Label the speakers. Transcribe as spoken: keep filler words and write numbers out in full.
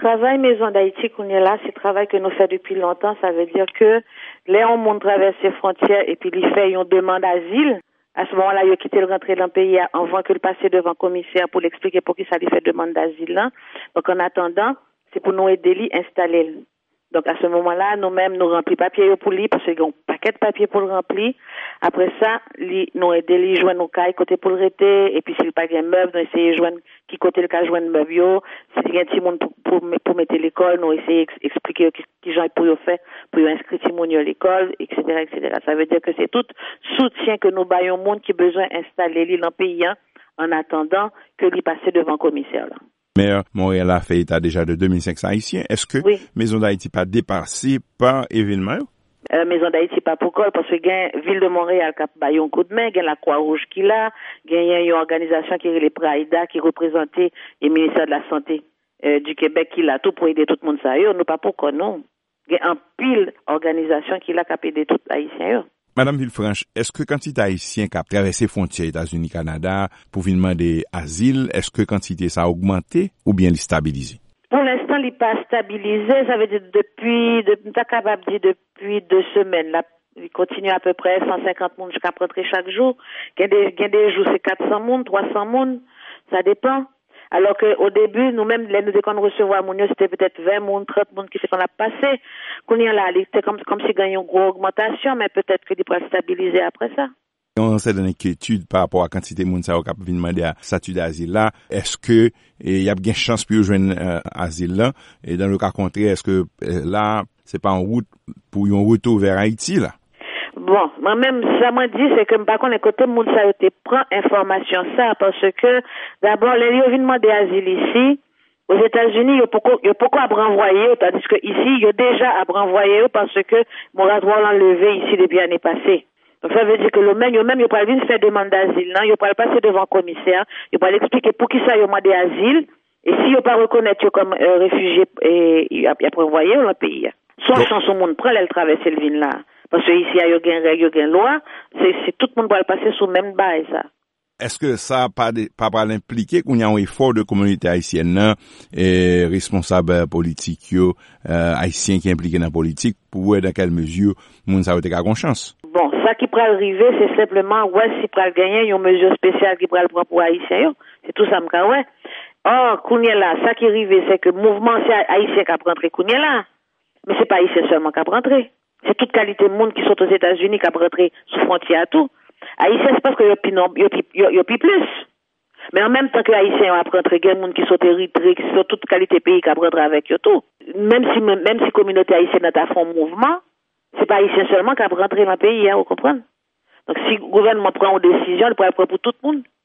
Speaker 1: travail Maison d'Haïti qu'on est là, c'est un travail que nous faisons depuis longtemps. Ça veut dire que là, on monte traverse les frontières et puis il fait une demande d'asile. À ce moment-là, il a quitté le rentrer dans le pays avant que le passer devant le commissaire pour l'expliquer pour qui ça lui fait demande d'asile là. Donc en attendant, c'est pour nous aider lui installer. Donc à ce moment-là, nous-mêmes nous remplis papier pour lui parce qu'il y a un paquet de papier pour le remplir. Après ça, lui nous aider lui joindre nos cailles côté pour le rester et puis s'il pas gain meuble, nous essayer de joindre qui côté le cas joindre meuble yo. S'il y a un petit monde pour, pour pour mettre l'école, nous essayer d'expliquer qui qui gens pour yo faire pour yo inscrire petit monde à l'école, et cetera et cetera. Ça veut dire que c'est tout soutien que nous baillons monde qui besoin installer lui dans le pays en attendant que lui passe devant le commissaire là.
Speaker 2: Mais euh, Montréal a fait état déjà de deux mille cinq cents haïtiens. Est-ce que
Speaker 1: oui.
Speaker 2: Maison d'Haïti pas dépassé par événement?
Speaker 1: Euh, Maison d'Haïti pas pour col parce que gain ville de Montréal qui a baillé un coup de main, gain la Croix-Rouge qui là, gain une organisation qui est les Praïda qui représentait le ministère de la Santé euh, du Québec qui là tout pour aider tout le monde ça yo, nous pas pour non. Gain un pile organisation qui là qui a aider tout haïtien yo.
Speaker 2: Madame Villefranche, est-ce que quantité haïtien qui a traversé frontières États-Unis-Canada pour venir demander asile, est-ce que quantité ça a augmenté ou bien il stabilisé?
Speaker 1: Pour l'instant, il n'est pas stabilisé. Ça veut dire depuis, de, t'as capable de dire depuis deux semaines. Là, il continue à peu près cent cinquante personnes jusqu'à rentrer chaque jour. Il y a des, il y a des jours, c'est quatre cents personnes, trois cents personnes. Ça dépend. Alors qu'au début, nous-mêmes, les nous, dès qu'on recevait à Mounio, c'était peut-être vingt personnes, trente personnes qui c'est qu'on a passé. Qu'on y a là, c'était comme, comme si gagnait une grosse augmentation, mais peut-être qu'il pourrait stabiliser après ça.
Speaker 2: On s'est donné une inquiétude par rapport à la quantité de monde qui a demandé à statut d'asile là. Est-ce que il y a bien chance pour joindre euh, asile là? Et dans le cas contraire, est-ce que euh, là, c'est pas en route pour un retour vers Haïti là?
Speaker 1: Bon, moi-même, ça m'a dit, c'est que, par contre, côté moun sa yote prend information ça, parce que, d'abord, les gens viennent demander asile ici, aux États-Unis, il y a pourquoi à renvoyer, tandis que ici, il y a déjà à renvoyer, parce que, moratoire l'a enlevé ici depuis l'année passée. Donc, ça veut dire que le même, il même, il peut venir faire demande d'asile, non, il peut passer devant le commissaire, il peut expliquer pour qui ça, il a demandé asile, et si il pas reconnaître comme euh, réfugié, et il a renvoyé dans le pays. Soit sans son monde prend, elle traverse le vin là. Parce que ici, il y a une règle, il y a une loi, c'est, c'est tout le monde va le passer sous le même bail, ça.
Speaker 2: Est-ce que ça pas pas pas impliqué qu'on y a un effort de communauté haïtienne et responsable politique euh, haïtien qui est impliqué dans la politique pour voir dans quelle mesure moun ça a été une chance?
Speaker 1: Bon, ça qui pourrait arriver, c'est simplement ouais si pourrait gagner une mesure spéciale qui pourrait prendre pour haïtien, c'est tout ça m'ka ouais. Or, kounya là, ça qui arrive c'est que mouvement c'est haïtien qui a rentré kounya là. Mais c'est pas haïtien seulement qui a rentré. C'est toute qualité de monde qui sont aux États-Unis qui a rentré sous frontière à tout. Haïtien, c'est parce que y'a plus non, y'a plus plus. Mais en même temps que Haïtien a rentré, il y a des gens qui sont Érythréens, qui sont toute qualité de pays qui a rentré avec eux tout. Même si, même si la communauté haïtienne a fait un mouvement, c'est pas Haïtien seulement qui a rentré dans le pays, hein, vous comprenez? Donc si le gouvernement prend une décision, il pourrait prendre pour tout le monde.